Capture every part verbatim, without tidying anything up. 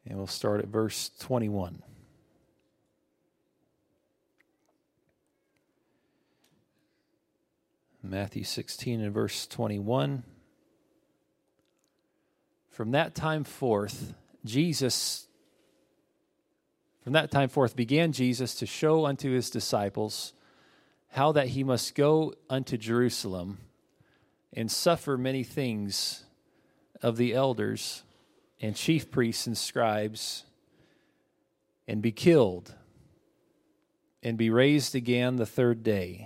And we'll start at verse twenty-one. Matthew sixteen and verse twenty-one. From that time forth, Jesus, from that time forth began Jesus to show unto his disciples how that he must go unto Jerusalem and suffer many things of the elders and chief priests and scribes, and be killed, and be raised again the third day.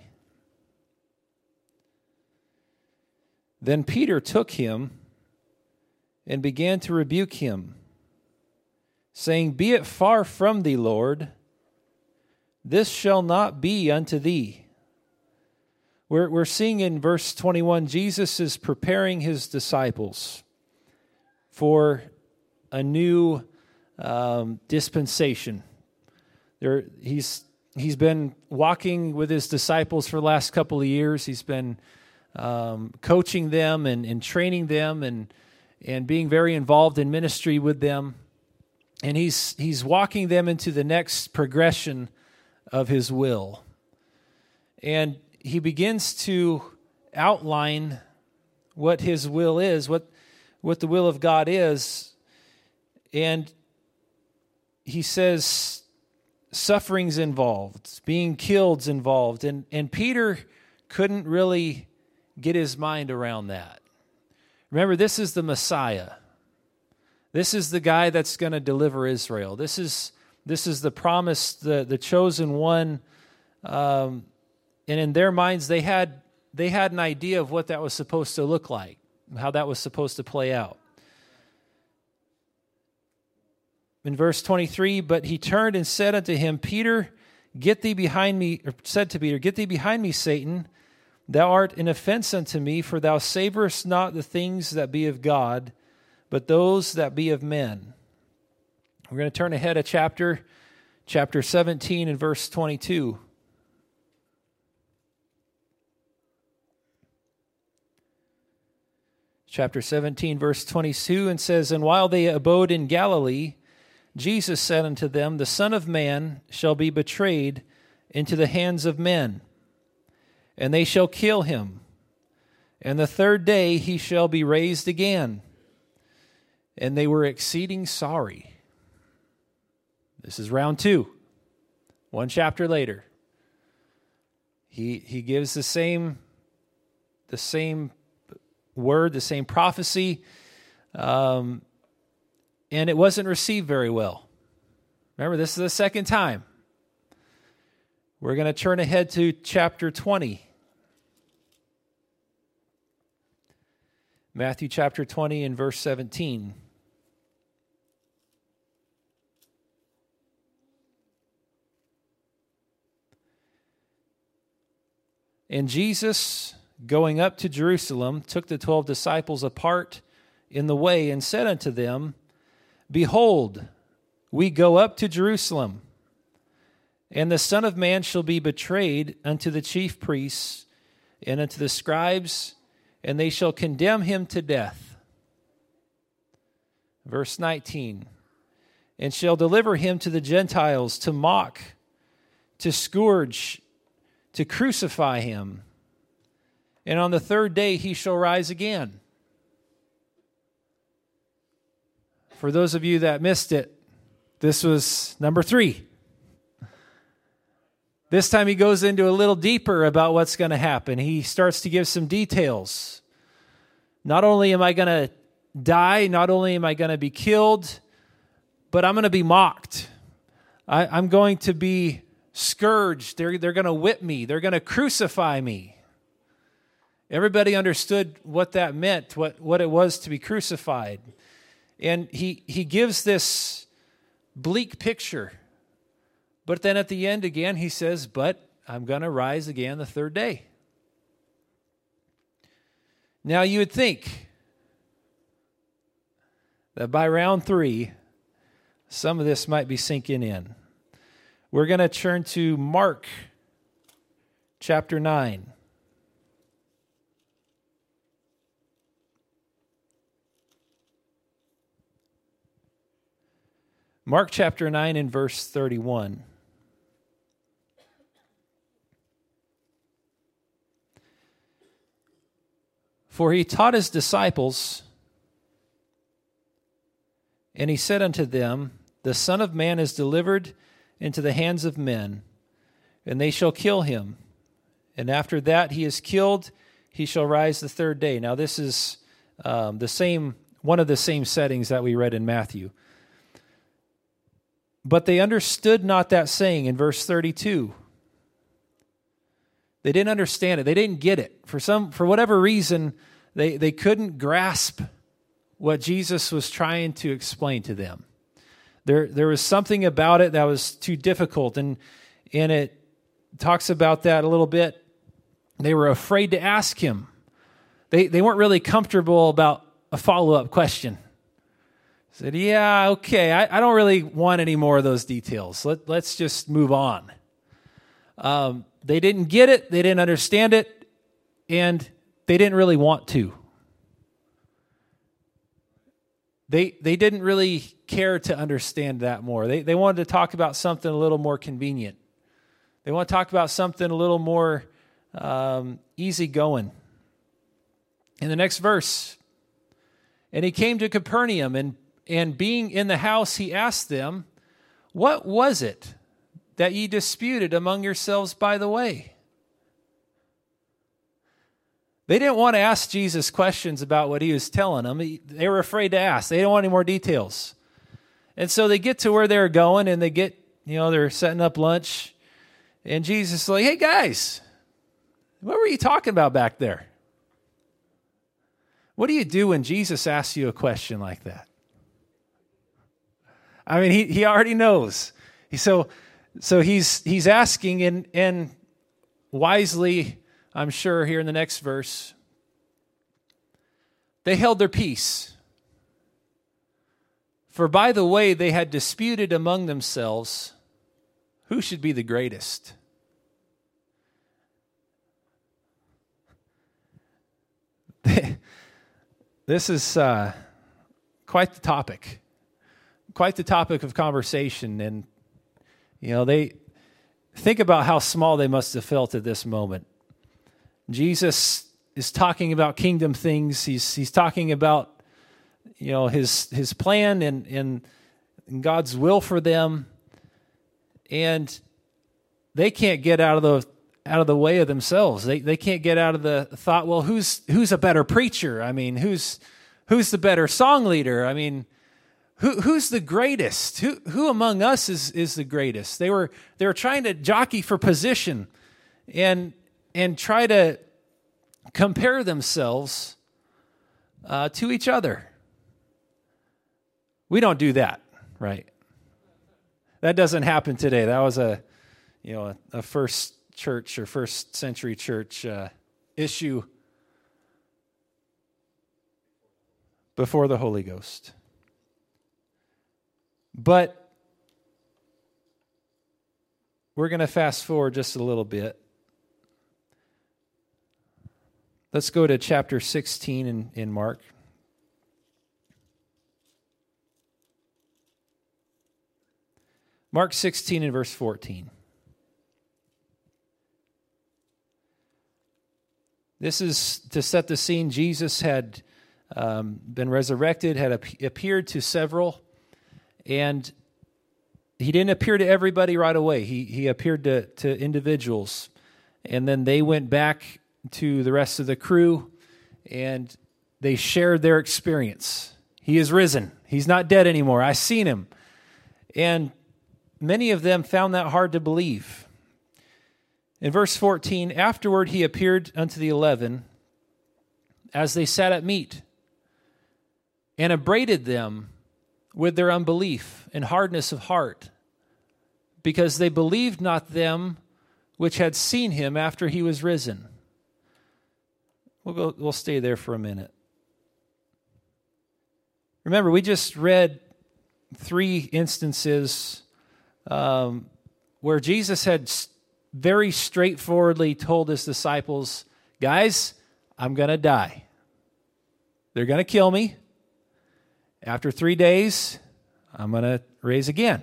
Then Peter took him and began to rebuke him, saying, Be it far from thee, Lord, this shall not be unto thee. We're, we're seeing in verse twenty-one, Jesus is preparing his disciples for a new um, dispensation. There, he's he's been walking with his disciples for the last couple of years. He's been um, coaching them and, and training them and and being very involved in ministry with them. And he's he's walking them into the next progression of his will. And he begins to outline what his will is, what what the will of God is. And he says suffering's involved, being killed's involved. And, and Peter couldn't really get his mind around that. Remember, this is the Messiah. This is the guy that's going to deliver Israel. This is this is the promised, the, the chosen one. Um, and in their minds, they had they had an idea of what that was supposed to look like, how that was supposed to play out. In verse twenty-three, but he turned and said unto him, Peter, get thee behind me, or said to Peter, Get thee behind me, Satan. Thou art an offense unto me, for thou savorest not the things that be of God, but those that be of men. We're going to turn ahead a chapter, chapter seventeen and verse twenty-two. Chapter seventeen, verse twenty-two, and says, And while they abode in Galilee, Jesus said unto them, The Son of Man shall be betrayed into the hands of men, and they shall kill him. And the third day he shall be raised again. And they were exceeding sorry. This is round two. One chapter later. He he gives the same, the same word, the same prophecy. Um And it wasn't received very well. Remember, this is the second time. We're going to turn ahead to chapter twenty. Matthew chapter twenty and verse seventeen. And Jesus, going up to Jerusalem, took the twelve disciples apart in the way and said unto them, Behold, we go up to Jerusalem, and the Son of Man shall be betrayed unto the chief priests and unto the scribes, and they shall condemn him to death. Verse nineteen, and shall deliver him to the Gentiles to mock, to scourge, to crucify him. And on the third day he shall rise again. For those of you that missed it, this was number three. This time he goes into a little deeper about what's going to happen. He starts to give some details. Not only am I going to die, not only am I going to be killed, but I'm going to be mocked. I, I'm going to be scourged. They're, they're going to whip me. They're going to crucify me. Everybody understood what that meant, what, what it was to be crucified. And he, he gives this bleak picture. But then at the end again, he says, but I'm going to rise again the third day. Now you would think that by round three, some of this might be sinking in. We're going to turn to Mark chapter nine. Mark chapter nine and verse thirty-one. For he taught his disciples, and he said unto them, the Son of Man is delivered into the hands of men, and they shall kill him. And after that he is killed, he shall rise the third day. Now this is um, the same, one of the same settings that we read in Matthew. But they understood not that saying in verse thirty-two. They didn't understand it. They didn't get it. For some, for whatever reason, they, they couldn't grasp what Jesus was trying to explain to them. There, there was something about it that was too difficult, and, and it talks about that a little bit. They were afraid to ask him. They, they weren't really comfortable about a follow-up question. Said, yeah, okay, I, I don't really want any more of those details. Let, let's just move on. Um, they didn't get it, they didn't understand it, and they didn't really want to. They they didn't really care to understand that more. They they wanted to talk about something a little more convenient. They want to talk about something a little more um, easygoing. In the next verse, and he came to Capernaum, and and being in the house, he asked them, what was it that ye disputed among yourselves by the way? They didn't want to ask Jesus questions about what he was telling them. They were afraid to ask. They didn't want any more details. And so they get to where they're going, and they get, you know, they're setting up lunch. And Jesus is like, hey, guys, what were you talking about back there? What do you do when Jesus asks you a question like that? I mean, he, he already knows. He, so so he's he's asking, and and wisely, I'm sure, here in the next verse, they held their peace. For by the way, they had disputed among themselves who should be the greatest. This is uh, quite the topic, quite the topic of conversation. And, you know, they think about how small they must have felt at this moment. Jesus is talking about kingdom things. He's he's talking about, you know, his his plan and, and and God's will for them, and they can't get out of the out of the way of themselves. They they can't get out of the thought, well, who's who's a better preacher? I mean, who's who's the better song leader? I mean, who who's the greatest? Who who among us is is the greatest? They were they were trying to jockey for position, and and try to compare themselves uh, to each other. We don't do that, right? That doesn't happen today. That was a, you know, a, a first church or first century church uh, issue before the Holy Ghost. But we're going to fast forward just a little bit. Let's go to chapter sixteen in, in Mark. Mark sixteen and verse fourteen. This is to set the scene. Jesus had um, been resurrected, had ap- appeared to several, and he didn't appear to everybody right away. He he appeared to, to individuals, and then they went back to the rest of the crew, and they shared their experience. He is risen. He's not dead anymore. I've seen him. And many of them found that hard to believe. In verse fourteen, afterward he appeared unto the eleven as they sat at meat, and upbraided them with their unbelief and hardness of heart, because they believed not them which had seen him after he was risen. We'll go, we'll stay there for a minute. Remember, we just read three instances um, where Jesus had very straightforwardly told his disciples, guys, I'm going to die. They're going to kill me. After three days, I'm going to raise again.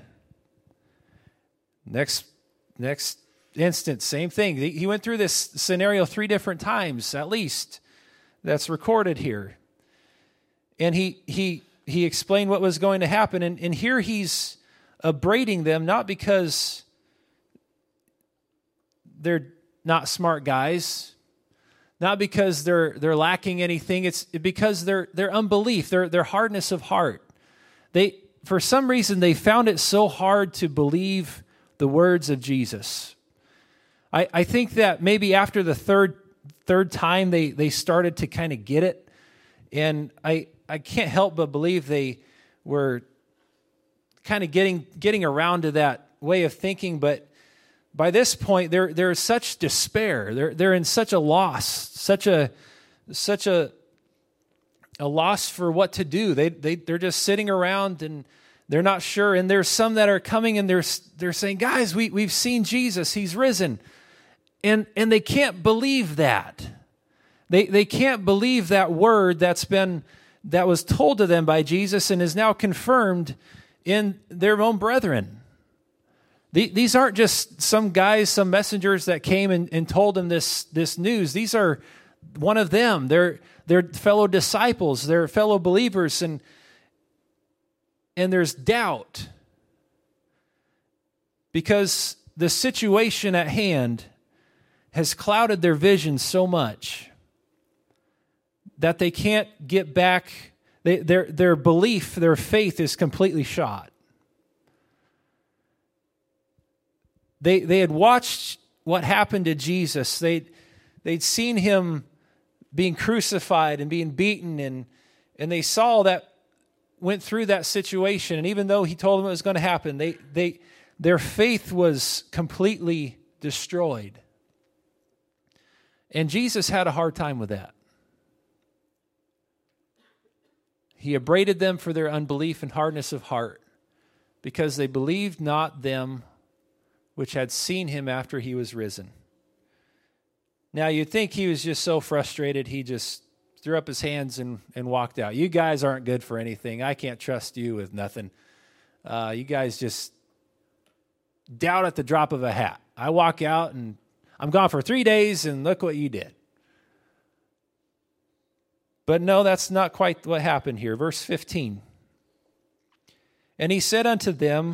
Next, next instant, same thing. He went through this scenario three different times, at least. That's recorded here. And he he he explained what was going to happen. And, and here he's upbraiding them, not because they're not smart guys, not because they're they're lacking anything. It's because their their unbelief, their their hardness of heart. They for some reason they found it so hard to believe the words of Jesus. I, I think that maybe after the third third time they, they started to kind of get it. And I I can't help but believe they were kind of getting getting around to that way of thinking, but by this point they're they're such despair. They're they're in such a loss, such a such a a loss for what to do. They they they're just sitting around and they're not sure. And there's some that are coming and they're they're saying, "Guys, we we've seen Jesus. He's risen." And and they can't believe that. They they can't believe that word that's been that was told to them by Jesus and is now confirmed in their own brethren. The, these aren't just some guys, some messengers that came and, and told them this, this news. These are one of them. They're they're fellow disciples, they're fellow believers, and and there's doubt. Because the situation at hand has clouded their vision so much that they can't get back. They, their, their belief, their faith is completely shot. They, they had watched what happened to Jesus. They'd, they'd seen him being crucified and being beaten, and, and they saw that, went through that situation. And even though he told them it was going to happen, they, they, their faith was completely destroyed. And Jesus had a hard time with that. He upbraided them for their unbelief and hardness of heart, because they believed not them which had seen him after he was risen. Now, you'd think he was just so frustrated, he just threw up his hands and, and walked out. You guys aren't good for anything. I can't trust you with nothing. Uh, you guys just doubt at the drop of a hat. I walk out and I'm gone for three days and look what you did. But no, that's not quite what happened here. Verse fifteen. And he said unto them,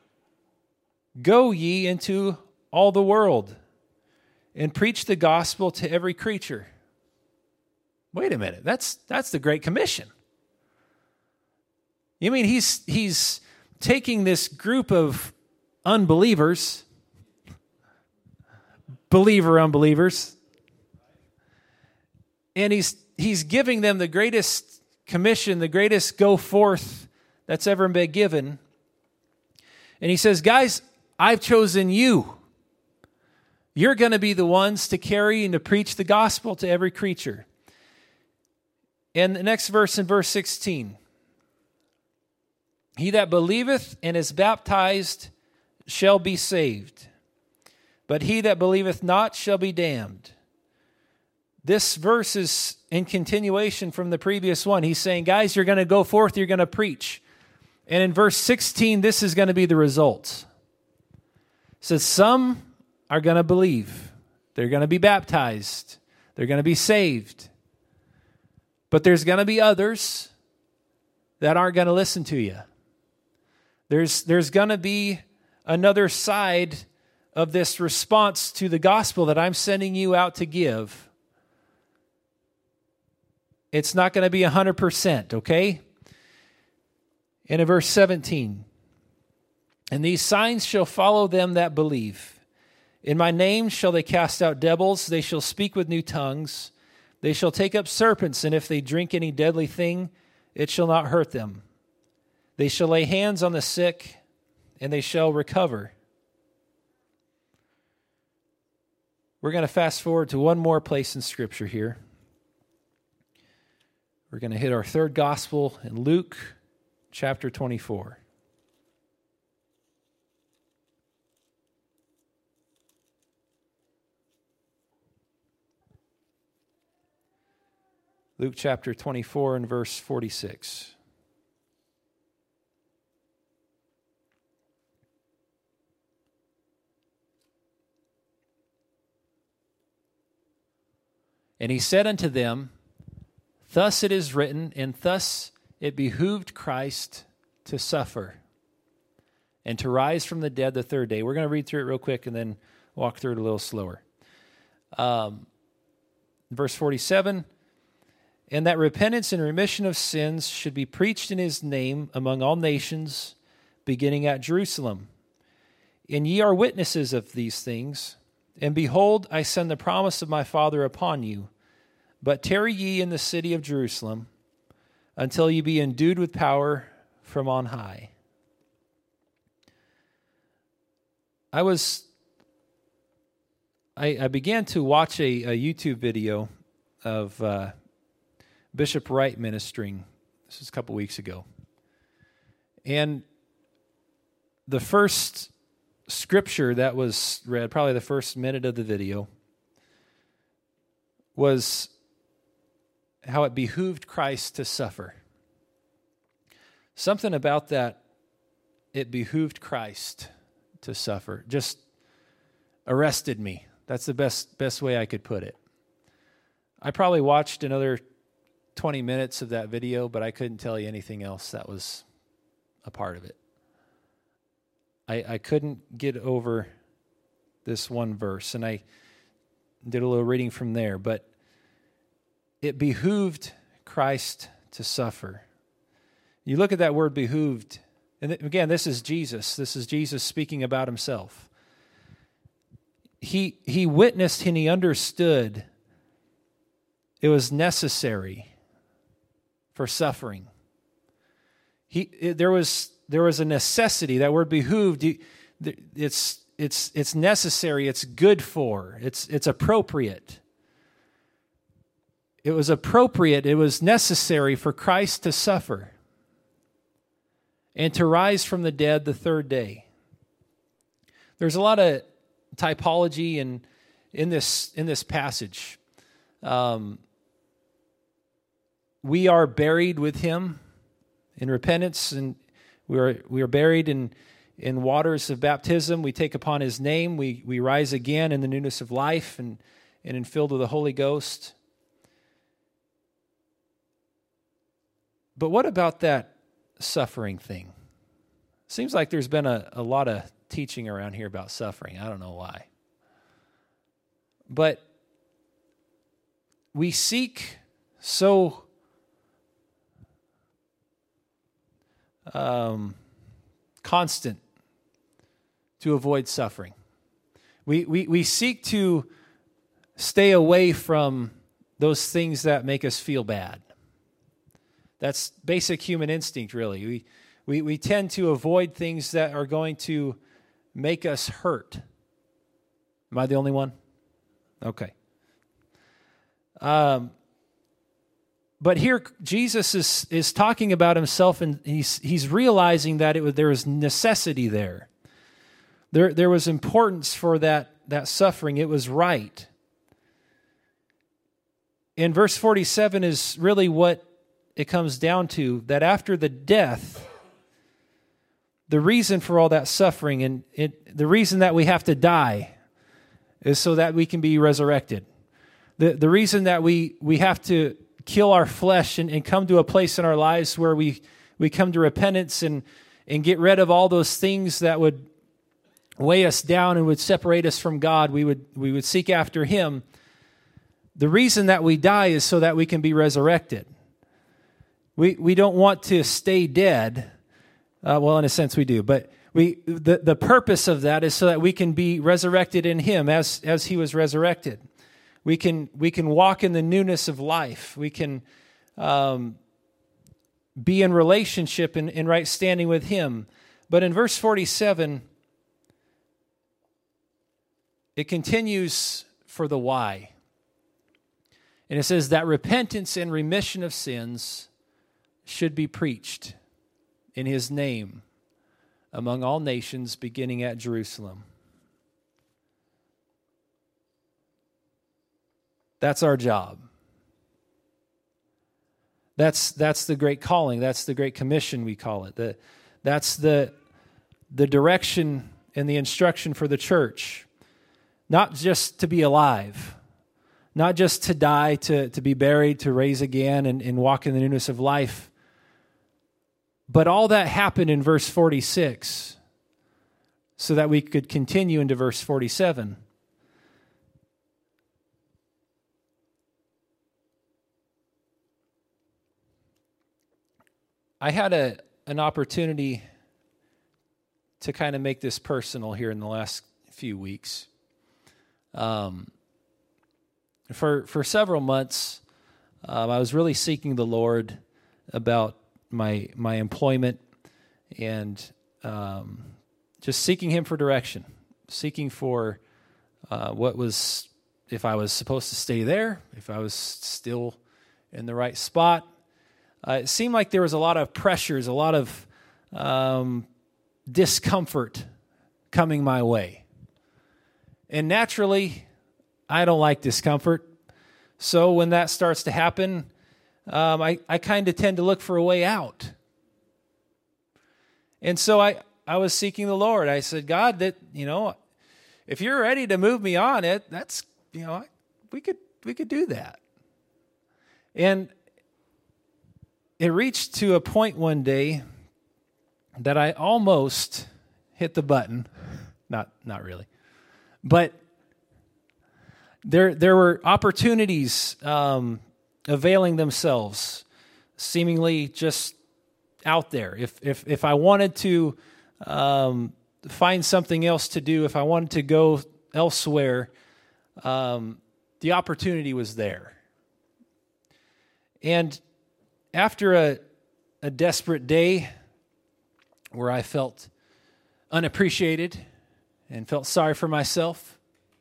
Go ye into all the world and preach the gospel to every creature. Wait a minute. That's that's the Great Commission. You mean he's he's taking this group of unbelievers, believer unbelievers, and he's he's giving them the greatest commission, the greatest go forth that's ever been given. And he says, guys, I've chosen you. You're going to be the ones to carry and to preach the gospel to every creature. And the next verse, in verse sixteen, he that believeth and is baptized shall be saved, but he that believeth not shall be damned. This verse is in continuation from the previous one. He's saying, guys, you're going to go forth, you're going to preach. And in verse sixteen, this is going to be the results. It says, some are going to believe. They're going to be baptized. They're going to be saved. But there's going to be others that aren't going to listen to you. There's, there's going to be another side of this response to the gospel that I'm sending you out to give. It's not going to be one hundred percent, okay? And in verse seventeen, and these signs shall follow them that believe. In my name shall they cast out devils. They shall speak with new tongues. They shall take up serpents, and if they drink any deadly thing, it shall not hurt them. They shall lay hands on the sick, and they shall recover. We're going to fast forward to one more place in Scripture here. We're going to hit our third gospel in Luke chapter twenty-four. Luke chapter twenty-four and verse forty-six. And he said unto them, Thus it is written, and thus it behooved Christ to suffer and to rise from the dead the third day. We're going to read through it real quick and then walk through it a little slower. Um, verse forty-seven, and that repentance and remission of sins should be preached in his name among all nations, beginning at Jerusalem. And ye are witnesses of these things. And behold, I send the promise of my Father upon you. But tarry ye in the city of Jerusalem until ye be endued with power from on high. I was, I, I began to watch a, a YouTube video of uh, Bishop Wright ministering. This was a couple weeks ago. And the first scripture that was read, probably the first minute of the video, was how it behooved Christ to suffer. Something about that, it behooved Christ to suffer, just arrested me. That's the best best way I could put it. I probably watched another twenty minutes of that video, but I couldn't tell you anything else that was a part of it. I, I couldn't get over this one verse, and I did a little reading from there, but it behooved Christ to suffer. You look at that word behooved, and again, this is Jesus. This is Jesus speaking about himself. He, he witnessed and he understood it was necessary for suffering. He it, there was there was a necessity. That word behooved, it's it's it's necessary. It's good for. It's it's appropriate. It was appropriate. It was necessary for Christ to suffer and to rise from the dead the third day. There's a lot of typology in in this in this passage. Um, we are buried with him in repentance, and we are we are buried in in waters of baptism. We take upon his name. We we rise again in the newness of life and and in filled with the Holy Ghost. But what about that suffering thing? Seems like there's been a, a lot of teaching around here about suffering. I don't know why. But we seek so um, constant to avoid suffering. We, we, we seek to stay away from those things that make us feel bad. That's basic human instinct, really. We, we, we tend to avoid things that are going to make us hurt. Am I the only one? Okay. Um, but here Jesus is is talking about himself, and he's he's realizing that it was, there was necessity there. There there was importance for that that suffering. It was right. In verse forty-seven is really what it comes down to, that after the death, the reason for all that suffering and it, the reason that we have to die is so that we can be resurrected. The the reason that we, we have to kill our flesh and, and come to a place in our lives where we, we come to repentance and, and get rid of all those things that would weigh us down and would separate us from God. We would we would seek after him. The reason that we die is so that we can be resurrected. We we don't want to stay dead. Uh, well, in a sense, we do. But we the, the purpose of that is so that we can be resurrected in him as, as he was resurrected. We can we can walk in the newness of life. We can um, be in relationship and in right standing with him. But in verse forty-seven, it continues for the why. And it says that repentance and remission of sins should be preached in his name among all nations, beginning at Jerusalem. That's our job. That's that's the great calling. That's the great commission, we call it. The, that's the, the direction and the instruction for the church. Not just to be alive. not just to die, to, to be buried, to raise again and, and walk in the newness of life. But all that happened in verse forty-six so that we could continue into verse forty-seven. I had a an opportunity to kind of make this personal here in the last few weeks. Um, for for several months, um, I was really seeking the Lord about my my employment and um, just seeking Him for direction, seeking for uh, what was, if I was supposed to stay there, if I was still in the right spot. Uh, it seemed like there was a lot of pressures, a lot of um, discomfort coming my way. And naturally, I don't like discomfort. So when that starts to happen, um, I, I kind of tend to look for a way out. And so I, I was seeking the Lord. I said, God, that, you know, if you're ready to move me on, it that's, you know, we could we could do that. And it reached to a point one day that I almost hit the button. Not not really. But there there were opportunities um, availing themselves, seemingly just out there. If if if I wanted to um, find something else to do, if I wanted to go elsewhere, um, the opportunity was there. And after a, a desperate day where I felt unappreciated and felt sorry for myself,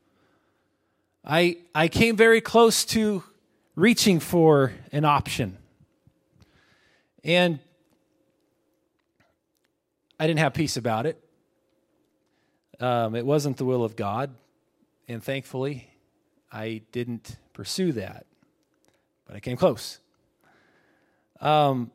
I I came very close to reaching for an option. And I didn't have peace about it. Um, it wasn't the will of God, and thankfully, I didn't pursue that. But I came close. Um,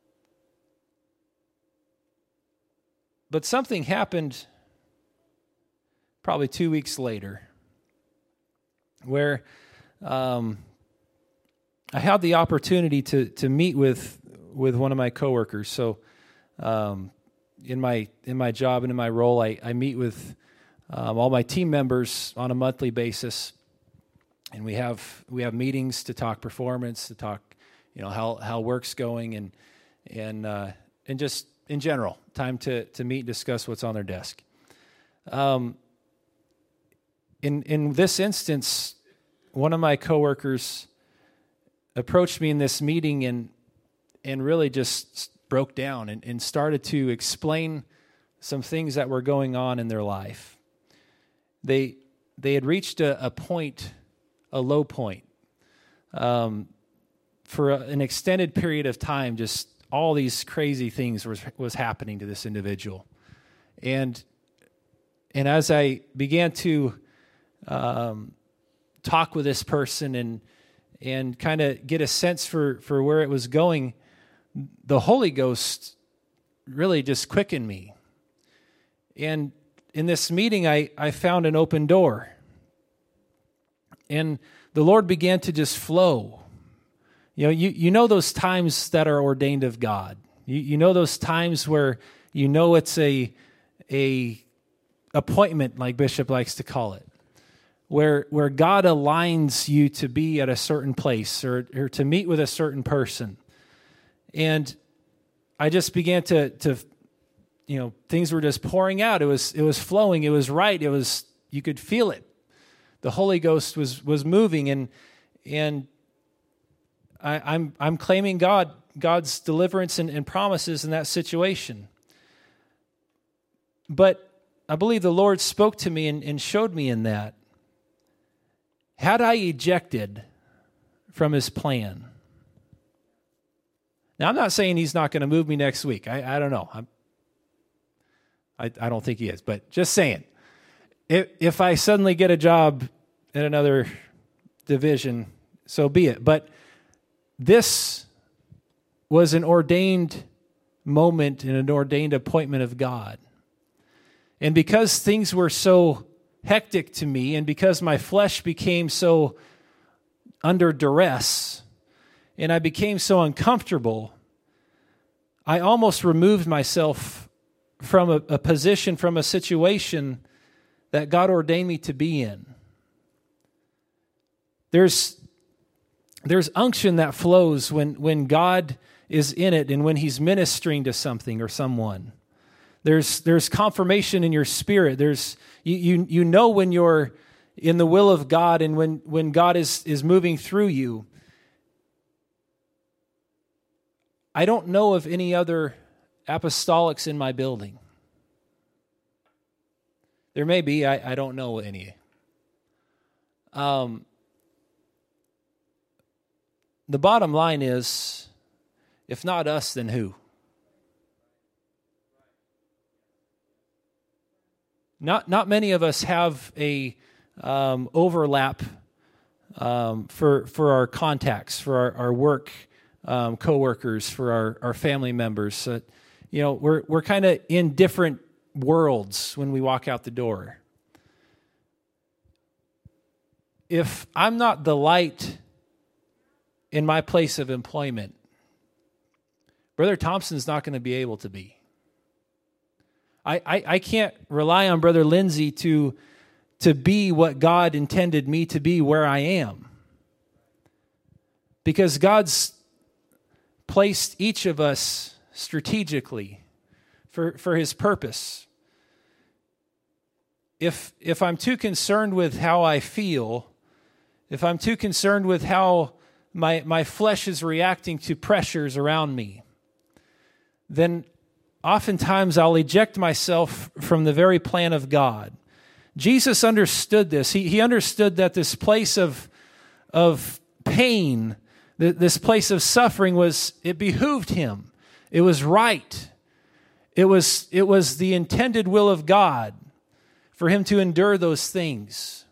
but something happened probably two weeks later where um, I had the opportunity to to meet with with one of my coworkers. So um, in my in my job and in my role, I, I meet with um, all my team members on a monthly basis, and we have we have meetings to talk performance, to talk, you know, how how work's going, and and uh, and just in general, time to to meet and discuss what's on their desk. Um, in in this instance, one of my coworkers approached me in this meeting and and really just broke down and, and started to explain some things that were going on in their life. They they had reached a, a point, a low point. Um, for a, an extended period of time, just all these crazy things was was happening to this individual, and and as I began to um, talk with this person and and kind of get a sense for for where it was going, the Holy Ghost really just quickened me. And in this meeting, I I found an open door, and the Lord began to just flow. You know, you, you know those times that are ordained of God. You you know those times where you know it's a a appointment, like Bishop likes to call it, where where God aligns you to be at a certain place or, or to meet with a certain person. And I just began to to you know, things were just pouring out. It was it was flowing. It was right. It was, you could feel it. The Holy Ghost was was moving, and and I, I'm I'm claiming God God's deliverance and, and promises in that situation. But I believe the Lord spoke to me and, and showed me in that, had I ejected from His plan. Now, I'm not saying He's not going to move me next week. I, I don't know. I'm, I I don't think He is, but just saying, if if I suddenly get a job in another division, so be it. But this was an ordained moment and an ordained appointment of God. And because things were so hectic to me, and because my flesh became so under duress and I became so uncomfortable, I almost removed myself from a, a position, from a situation that God ordained me to be in. There's, there's unction that flows when, when God is in it and when he's ministering to something or someone. There's, there's confirmation in your spirit. There's, you, you, you know when you're in the will of God and when, when God is, is moving through you. I don't know of any other apostolics in my building. There may be, I, I don't know any. Um, the bottom line is, if not us, then who? Not not many of us have a um, overlap um, for for our contacts, for our, our work um, coworkers, for our, our family members. Uh, you know, we're we're kind of in different worlds when we walk out the door. If I'm not the light in my place of employment, Brother Thompson's not going to be able to be. I, I, I can't rely on Brother Lindsay to, to be what God intended me to be where I am. Because God's placed each of us strategically for, for his purpose. If, if I'm too concerned with how I feel, if I'm too concerned with how my, my flesh is reacting to pressures around me, then oftentimes I'll eject myself from the very plan of God. Jesus understood this. He, he understood that this place of, of pain, this place of suffering, was, it behooved him. It was right. It was, it was the intended will of God for him to endure those things.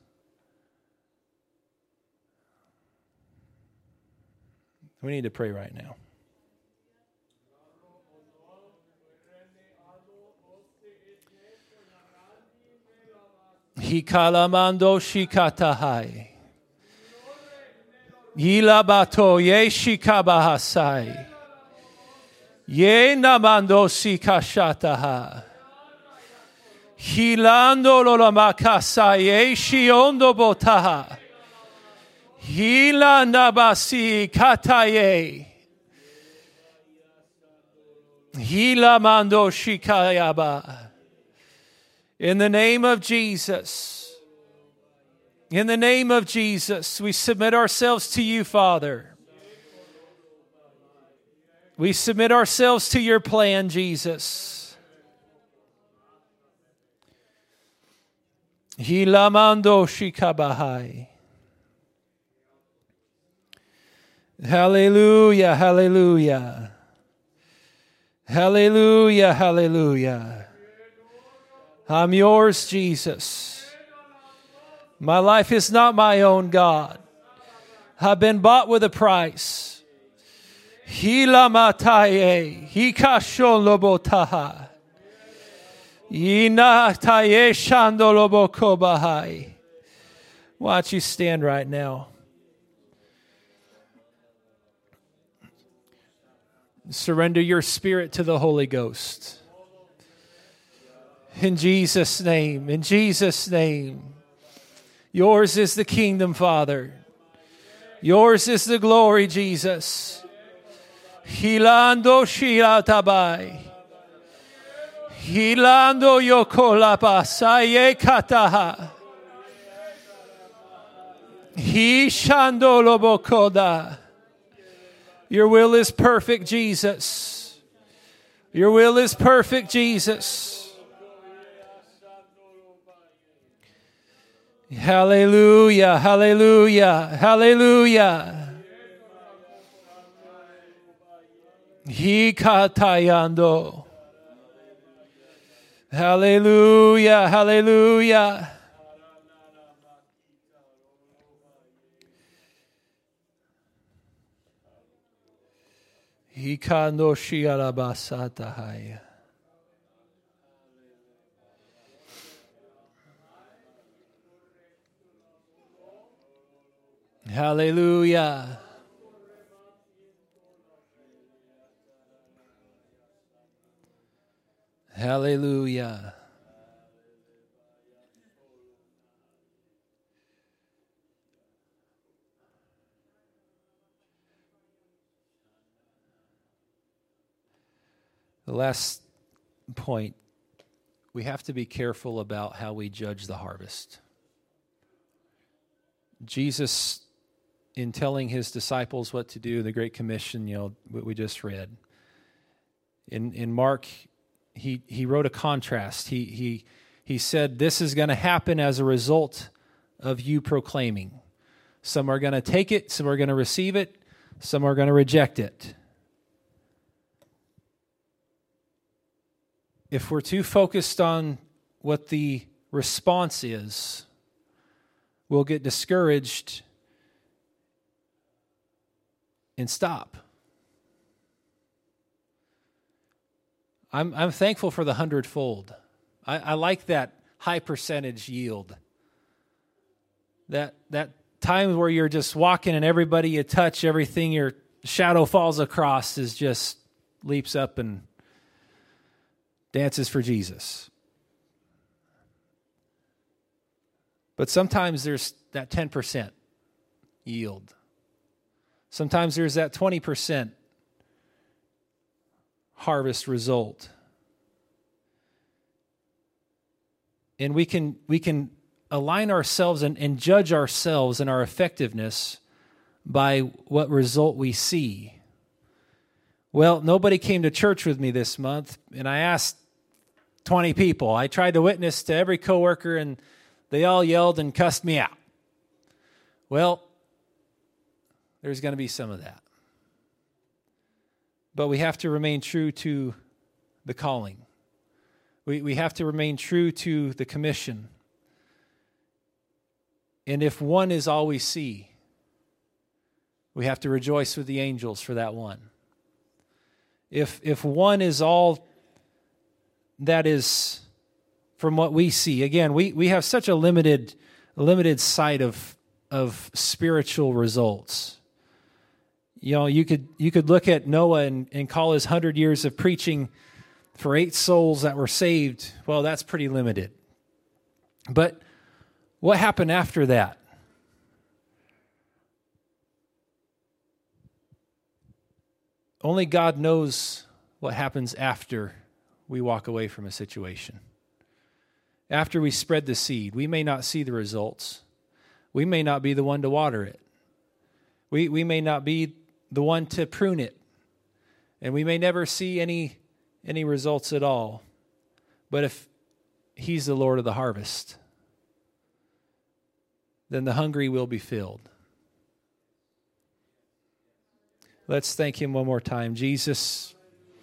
We need to pray right now. Hikalamando shikatahai. Yilabato ye shikabahasai. Ye namando sikashataha. Hilando lolamakasai ye shiondo botaha. Hilandabasi kataye. Hilamando shikayaba. In the name of Jesus, in the name of Jesus, we submit ourselves to you, Father. We submit ourselves to your plan, Jesus. Hilamando shikabahai. Hallelujah, hallelujah. Hallelujah, hallelujah. I'm yours, Jesus. My life is not my own, God. I've been bought with a price. Hilamataye, hikasholobotaha. Inataye shandolobokobahai. Why don't you stand right now? Surrender your spirit to the Holy Ghost. In Jesus' name, in Jesus' name. Yours is the kingdom, Father. Yours is the glory, Jesus. Hilando shilatabai. Hilando yokolapasai kataha. Hishando lobokoda. Your will is perfect, Jesus. Your will is perfect, Jesus. Hallelujah, hallelujah, hallelujah. Hikatayando. Hallelujah, hallelujah. Hikando shialabasatahaya. Hallelujah. Hallelujah. The last point, we have to be careful about how we judge the harvest. Jesus, in telling his disciples what to do, the Great Commission, you know, what we just read, in in Mark, he he wrote a contrast. He he he said, this is going to happen as a result of you proclaiming. Some are going to take it, some are going to receive it, some are going to reject it. If we're too focused on what the response is, we'll get discouraged and stop. I'm I'm thankful for the hundredfold. I, I like that high percentage yield. That that time where you're just walking and everybody you touch, everything your shadow falls across is just leaps up and dances for Jesus. But sometimes there's that ten percent yield. Sometimes there's that twenty percent harvest result. And we can we can align ourselves and, and judge ourselves and our effectiveness by what result we see. Well, nobody came to church with me this month, and I asked twenty people. I tried to witness to every coworker, and they all yelled and cussed me out. Well, there's going to be some of that. But we have to remain true to the calling. We we have to remain true to the commission. And if one is all we see, we have to rejoice with the angels for that one. If if one is all that is from what we see, again, we, we have such a limited limited sight of of spiritual results. You know, you could you could look at Noah and, and call his hundred years of preaching for eight souls that were saved. Well, that's pretty limited. But what happened after that? Only God knows what happens after we walk away from a situation. After we spread the seed, we may not see the results. We may not be the one to water it. We we may not be the one to prune it. And we may never see any any results at all. But if he's the Lord of the harvest, then the hungry will be filled. Let's thank him one more time. Jesus,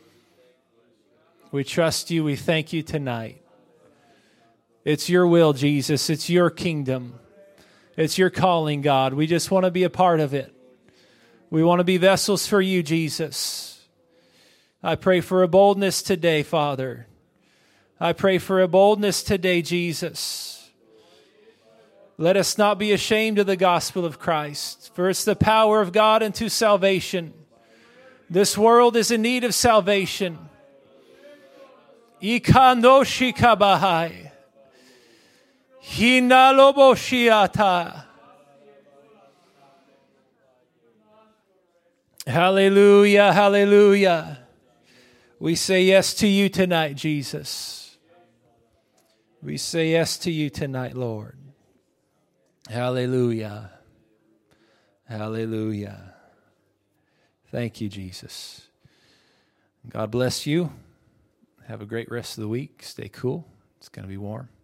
we trust you. We thank you tonight. It's your will, Jesus. It's your kingdom. It's your calling, God. We just want to be a part of it. We want to be vessels for you, Jesus. I pray for a boldness today, Father. I pray for a boldness today, Jesus. Let us not be ashamed of the gospel of Christ, for it's the power of God unto salvation. This world is in need of salvation. Ikanoshikabahai. Hinaloboshiata. Hallelujah, hallelujah. We say yes to you tonight, Jesus. We say yes to you tonight, Lord. Hallelujah. Hallelujah. Thank you, Jesus. God bless you. Have a great rest of the week. Stay cool. It's going to be warm.